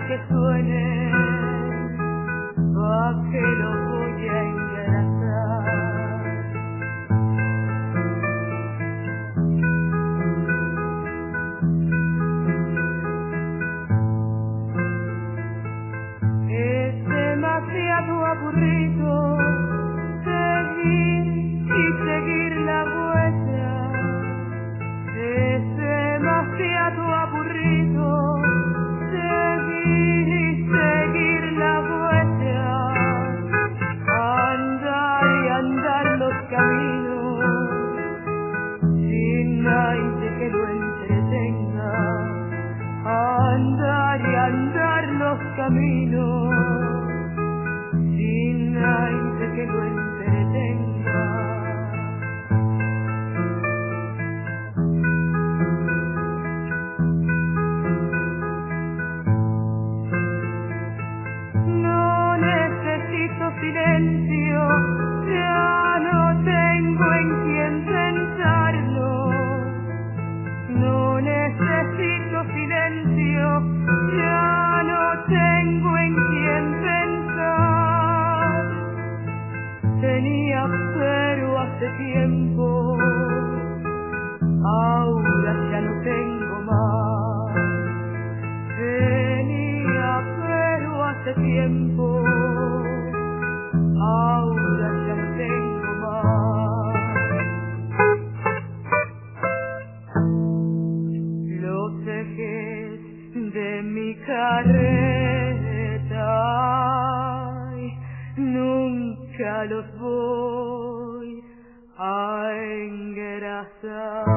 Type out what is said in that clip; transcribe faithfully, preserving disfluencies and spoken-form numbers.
que suene, pa' que lo voy a engrasar. Es demasiado aburrido seguir y seguir la huella. Es demasiado aburrido seguir y seguir la huella. Andar y andar los caminos sin nadie que lo entretenga. Andar y andar los caminos sin nadie que lo entretenga. No necesito silencio, ya no tengo en quién pensarlo. No necesito silencio, ya no tengo en quién pensar. Tenía pero hace tiempo, ahora ya no tengo más. Tenía pero hace tiempo, ahora ya no tengo más. Los ejes de mi carreta, ay, nunca los voy a engrasar.